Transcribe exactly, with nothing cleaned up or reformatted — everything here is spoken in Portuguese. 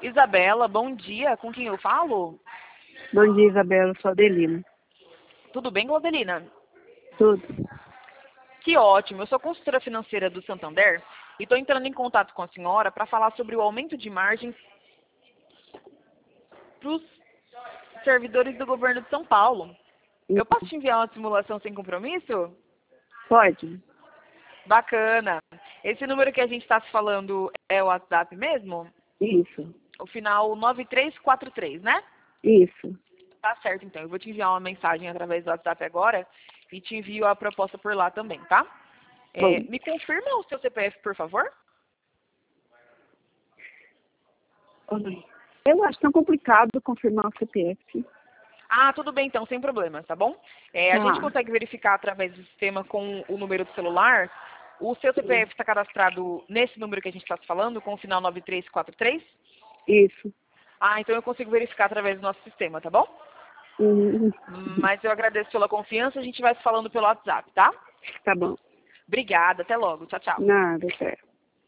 Isabela, bom dia. Com quem eu falo? Bom dia, Isabela. Sou Adelina. Tudo bem, Glaudelina? Tudo. Que ótimo. Eu sou consultora financeira do Santander e estou entrando em contato com a senhora para falar sobre o aumento de margens para os servidores do governo de São Paulo. Eu posso te enviar uma simulação sem compromisso? Pode? Bacana. Esse número que a gente está se falando é o WhatsApp mesmo? Isso. O final nove três quatro três, né? Isso. Tá certo, então. Eu vou te enviar uma mensagem através do WhatsApp agora e te envio a proposta por lá também, tá? É, Bom, me confirma o seu C P F, por favor? eu acho tão complicado confirmar o C P F. Ah, tudo bem então, sem problema, tá bom? É, a Tá. gente consegue verificar através do sistema com o número do celular. O seu C P F está cadastrado nesse número que a gente está falando, com o final nove três quatro três? Isso. Ah, então eu consigo verificar através do nosso sistema, tá bom? Uhum. Mas eu agradeço pela confiança, a gente vai se falando pelo WhatsApp, tá? Tá bom. Obrigada, até logo. Tchau, tchau. Nada, certo.